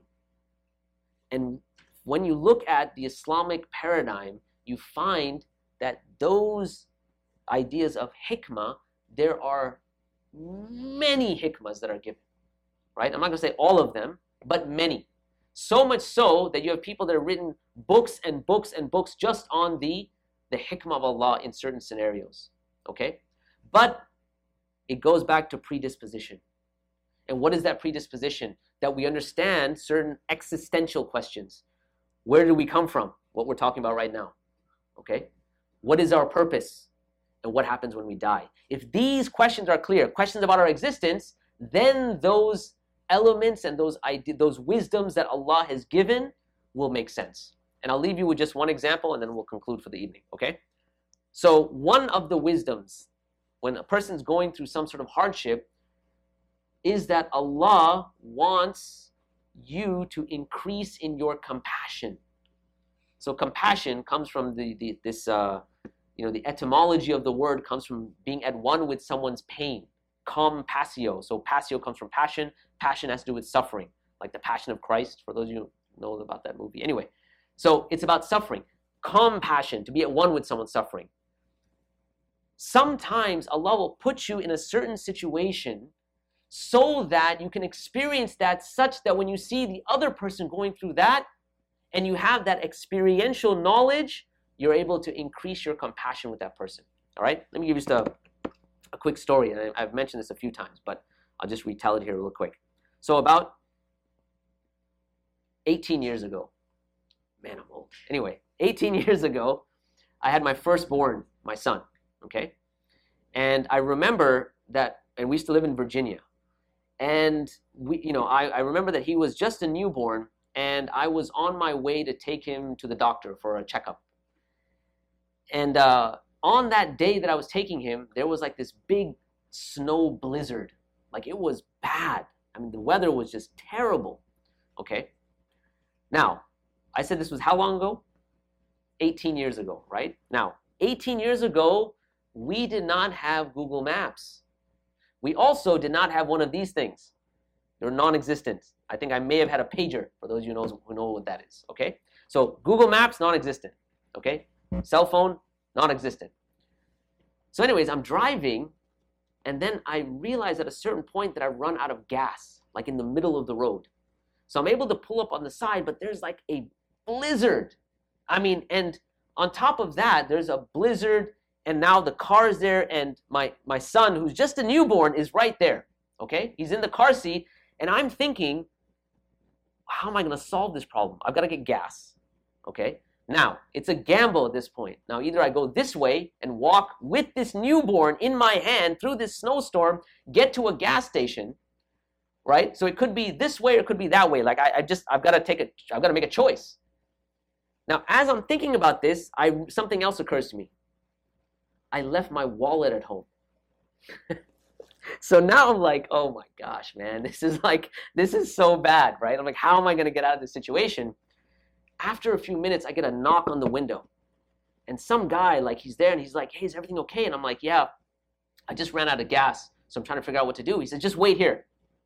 And when you look at the Islamic paradigm, you find that those ideas of hikmah, there are many hikmahs that are given, right? I'm not going to say all of them, but many. So much so that you have people that have written books and books and books just on the hikmah of Allah in certain scenarios, okay? But it goes back to predisposition. And what is that predisposition? that we understand certain existential questions. Where do we come from? What we're talking about right now. Okay? What is our purpose? And what happens when we die? If these questions are clear, questions about our existence, then those elements and those wisdoms that Allah has given will make sense. And I'll leave you with just one example and then we'll conclude for the evening, okay? So one of the wisdoms when a person's going through some sort of hardship is that Allah wants you to increase in your compassion. So compassion comes from the etymology of the word comes from being at one with someone's pain. Compassio. So passio comes from passion. Passion has to do with suffering, like the Passion of Christ, for those of you who know about that movie. Anyway, so it's about suffering. Compassion, to be at one with someone suffering. Sometimes Allah will put you in a certain situation so that you can experience that, such that when you see the other person going through that and you have that experiential knowledge, you're able to increase your compassion with that person. All right? Let me give you just a quick story. And I've mentioned this a few times, but I'll just retell it here real quick. So about 18 years ago, man, I'm old. Anyway, 18 years ago, I had my firstborn, my son, okay? And I remember that, and we used to live in Virginia. And I remember that he was just a newborn, and I was on my way to take him to the doctor for a checkup. And on that day that I was taking him, there was like this big snow blizzard. Like it was bad. I mean, the weather was just terrible. Okay? Now, I said this was how long ago? 18 years ago, right? Now, 18 years ago, we did not have Google Maps. We also did not have one of these things. They're non-existent. I think I may have had a pager, for those of you who know what that is, okay? So Google Maps, non-existent, okay? Cell phone, non-existent. So anyways, I'm driving, and then I realized at a certain point that I run out of gas, like in the middle of the road. So I'm able to pull up on the side, but there's like a blizzard. I mean, and on top of that, there's a blizzard, and now the car is there, and my son, who's just a newborn, is right there, okay? He's in the car seat, and I'm thinking, how am I going to solve this problem? I've got to get gas, okay? Now, it's a gamble at this point. Now, either I go this way and walk with this newborn in my hand through this snowstorm, get to a gas station, right? So it could be this way or it could be that way. Like I've got to make a choice. Now, as I'm thinking about this, something else occurs to me. I left my wallet at home. So now I'm like, oh my gosh, man, this is so bad, right? I'm like, how am I going to get out of this situation? After a few minutes, I get a knock on the window. And some guy, like, he's there and he's like, hey, is everything okay? And I'm like, yeah, I just ran out of gas, so I'm trying to figure out what to do. He said, just wait here.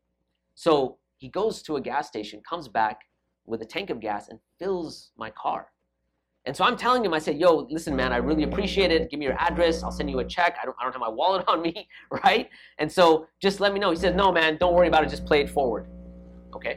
So he goes to a gas station, comes back with a tank of gas and fills my car. And so I'm telling him, I said, yo, listen, man, I really appreciate it. Give me your address. I'll send you a check. I don't have my wallet on me, right? And so just let me know. He said, no, man, don't worry about it. Just play it forward. Okay?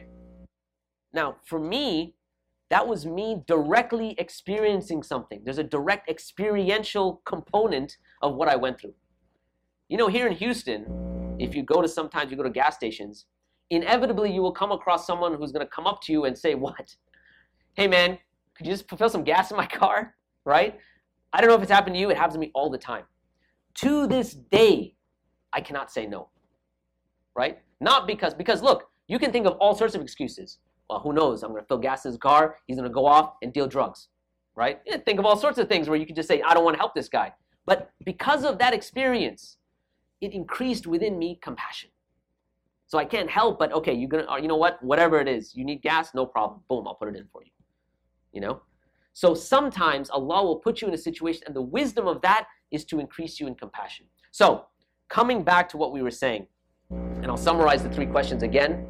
Now, for me, that was me directly experiencing something. There's a direct experiential component of what I went through. You know, here in Houston, if you go to gas stations, inevitably you will come across someone who's going to come up to you and say, what? Hey, man, could you just fill some gas in my car, right? I don't know if it's happened to you. It happens to me all the time. To this day, I cannot say no, right? Not because look, you can think of all sorts of excuses. Well, who knows? I'm going to fill gas in his car. He's going to go off and deal drugs, right? Yeah, think of all sorts of things where you can just say, I don't want to help this guy. But because of that experience, it increased within me compassion. So I can't help but, okay, you know what? Whatever it is, you need gas, no problem. Boom, I'll put it in for you. You know? So sometimes Allah will put you in a situation, and the wisdom of that is to increase you in compassion. So coming back to what we were saying, and I'll summarize the 3 questions again.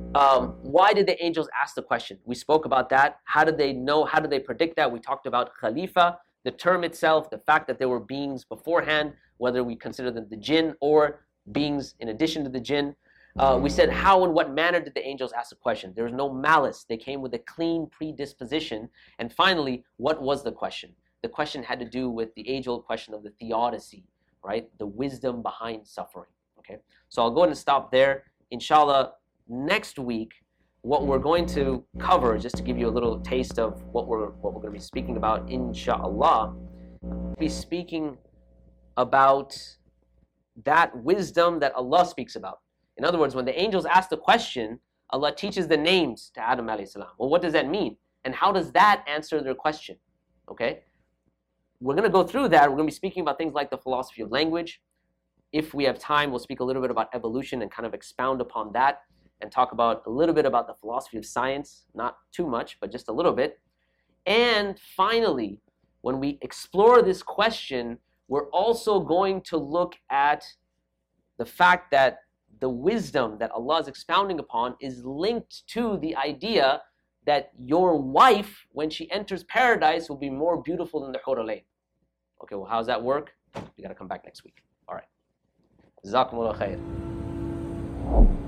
Why did the angels ask the question? We spoke about that. How did they know? How did they predict that? We talked about Khalifa, the term itself, the fact that there were beings beforehand, whether we consider them the jinn or beings in addition to the jinn. We said how and what manner did the angels ask the question? There was no malice. They came with a clean predisposition. And finally, what was the question? The question had to do with the age-old question of the theodicy, right? The wisdom behind suffering. Okay. So I'll go ahead and stop there. Inshallah, next week what we're going to cover, just to give you a little taste of what we're going to be speaking about, inshallah, we'll be speaking about that wisdom that Allah speaks about. In other words, when the angels ask the question, Allah teaches the names to Adam alayhi salam. Well, what does that mean? And how does that answer their question? Okay? We're going to go through that. We're going to be speaking about things like the philosophy of language. If we have time, we'll speak a little bit about evolution and kind of expound upon that and talk about a little bit about the philosophy of science. Not too much, but just a little bit. And finally, when we explore this question, we're also going to look at the fact that the wisdom that Allah is expounding upon is linked to the idea that your wife, when she enters paradise, will be more beautiful than the Hur al-Ain. Okay, well, how does that work? We got to come back next week. All right. Jazakumullah khair.